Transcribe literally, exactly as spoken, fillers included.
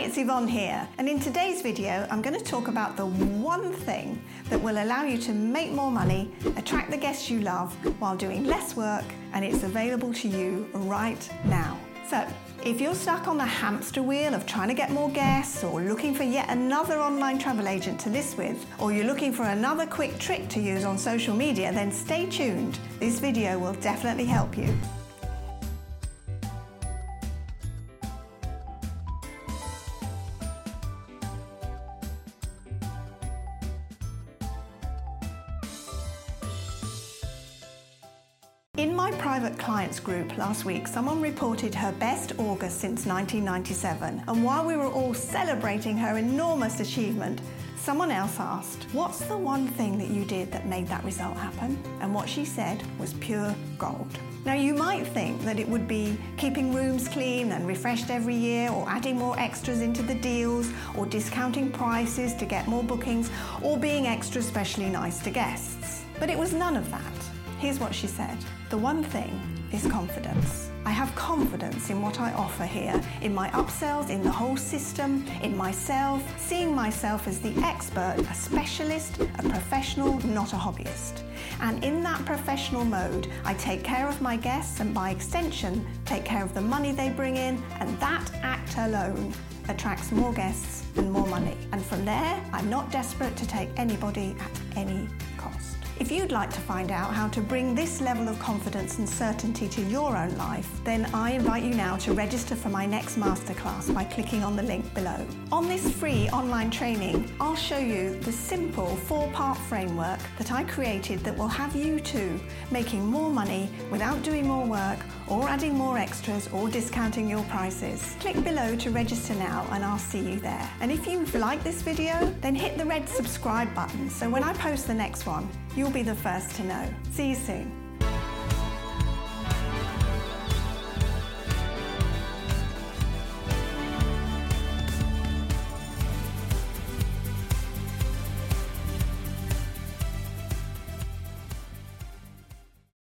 it's Yvonne here, and in today's video I'm going to talk about the one thing that will allow you to make more money, attract the guests you love while doing less work, and it's available to you right now. So, if you're stuck on the hamster wheel of trying to get more guests, or looking for yet another online travel agent to list with, or you're looking for another quick trick to use on social media, then stay tuned. This video will definitely help you. In my private clients group last week, someone reported her best August since nineteen ninety-seven, and while we were all celebrating her enormous achievement, someone else asked, "What's the one thing that you did that made that result happen?" And what she said was pure gold. Now, you might think that it would be keeping rooms clean and refreshed every year, or adding more extras into the deals, or discounting prices to get more bookings, or being extra specially nice to guests. But it was none of that. Here's what she said. The one thing is confidence. I have confidence in what I offer here, in my upsells, in the whole system, in myself, seeing myself as the expert, a specialist, a professional, not a hobbyist. And in that professional mode, I take care of my guests and by extension, take care of the money they bring in, and that act alone attracts more guests and more money. And from there, I'm not desperate to take anybody at any cost. If you'd like to find out how to bring this level of confidence and certainty to your own life, then I invite you now to register for my next masterclass by clicking on the link below. On this free online training, I'll show you the simple four-part framework that I created that will have you too making more money without doing more work or adding more extras or discounting your prices. Click below to register now and I'll see you there. And if you've liked this video, then hit the red subscribe button so when I post the next one, you'll be the first to know. See you soon.